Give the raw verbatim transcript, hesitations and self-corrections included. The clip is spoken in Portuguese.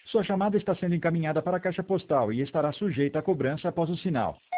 Sua chamada está sendo encaminhada para a caixa postal e estará sujeita a cobrança após o sinal.